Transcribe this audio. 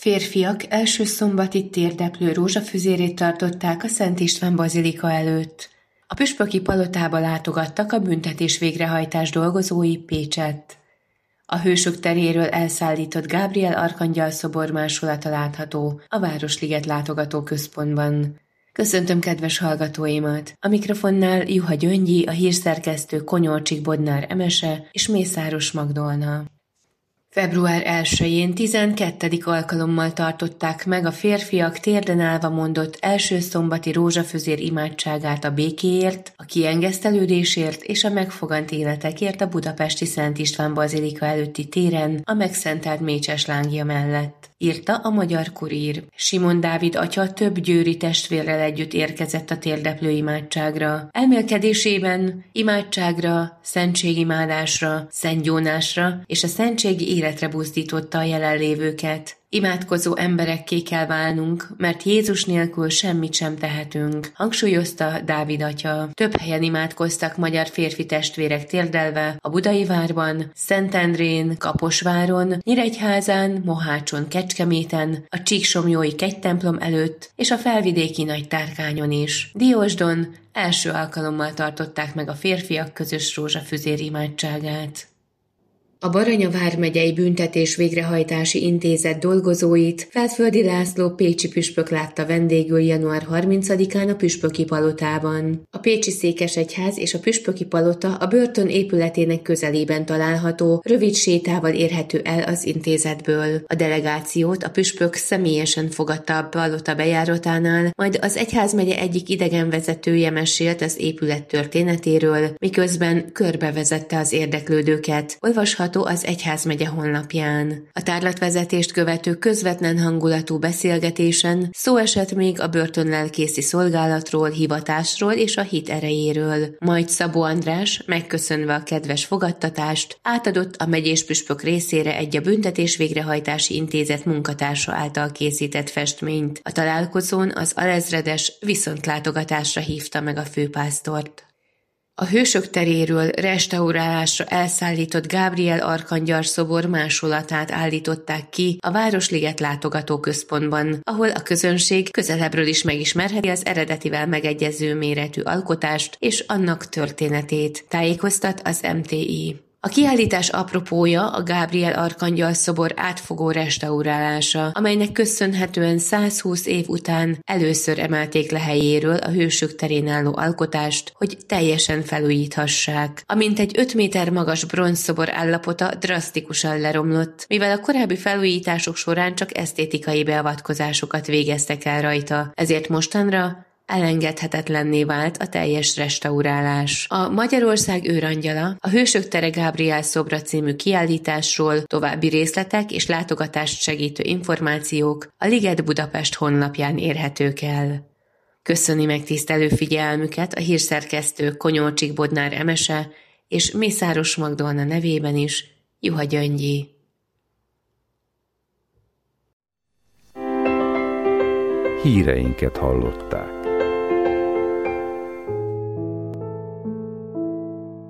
Férfiak első szombati térdeplő rózsafüzérét tartották a Szent István bazilika előtt. A püspöki palotába látogattak a büntetés végrehajtás dolgozói Pécsett. A Hősök teréről elszállított Gábriel arkangyal szobor másolata látható a Városliget látogatóközpontban. Köszöntöm kedves hallgatóimat! A mikrofonnál Juha Gyöngyi, a hírszerkesztő Konyolcsik Bodnár Emese és Mészáros Magdolna. Február 1-én 12. alkalommal tartották meg a férfiak térden állva mondott első szombati rózsafüzér imádságát a békéért, a kiengesztelődésért és a megfogant életekért a budapesti Szent István bazilika előtti téren a megszentelt mécses lángja mellett, írta a Magyar Kurír. Simon Dávid atya több győri testvérrel együtt érkezett a térdeplő imádságra. Elmélkedésében imádságra, szentségimádásra, szentgyónásra és a szentségi életre buzdította a jelenlévőket. Imádkozó emberekké kell válnunk, mert Jézus nélkül semmit sem tehetünk, hangsúlyozta Dávid atya. Több helyen imádkoztak magyar férfi testvérek térdelve, a Budai várban, Szentendrén, Kaposváron, Nyíregyházán, Mohácson, Kecskeméten, a Csíksomlyói kegytemplom előtt és a felvidéki Nagytárkányon is. Diósdon első alkalommal tartották meg a férfiak közös rózsafüzér imádságát. A Baranya vármegyei Büntetés Végrehajtási Intézet dolgozóit Feldföldi László pécsi püspök látta vendégül január 30-án a püspöki palotában. A pécsi székesegyház és a püspöki palota a börtön épületének közelében található, rövid sétával érhető el az intézetből. A delegációt a püspök személyesen fogadta a palota bejáratánál, majd az egyházmegye egyik idegenvezetője mesélt az épület történetéről, miközben körbevezette az érdeklődőket. Olvasható az egyházmegye honlapján. A tárlatvezetést követő közvetlen hangulatú beszélgetésen szó esett még a börtönlelkészi szolgálatról, hivatásról és a hit erejéről. Majd Szabó András, megköszönve a kedves fogadtatást, átadott a megyés püspök részére egy a Büntetés Végrehajtási Intézet munkatársa által készített festményt. A találkozón az alezredes viszontlátogatásra hívta meg a főpásztort. A Hősök teréről restaurálásra elszállított Gábriel arkangyal szobor másolatát állították ki a Városliget látogatóközpontban, ahol a közönség közelebbről is megismerheti az eredetivel megegyező méretű alkotást és annak történetét, tájékoztat az MTI. A kiállítás apropója a Gábriel arkangyal szobor átfogó restaurálása, amelynek köszönhetően 120 év után először emelték le helyéről a Hősök terén álló alkotást, hogy teljesen felújíthassák. A mintegy 5 méter magas bronzszobor állapota drasztikusan leromlott, mivel a korábbi felújítások során csak esztétikai beavatkozásokat végeztek el rajta, ezért mostanra elengedhetetlenné vált a teljes restaurálás. A Magyarország őrangyala, a Hősök tere Gábriel szobra című kiállításról további részletek és látogatást segítő információk a Liget Budapest honlapján érhetők el. Köszöni megtisztelő figyelmüket a hírszerkesztő Konyolcsik Bodnár Emese és Mészáros Magdolna nevében is Juha Gyöngyi. Híreinket hallották.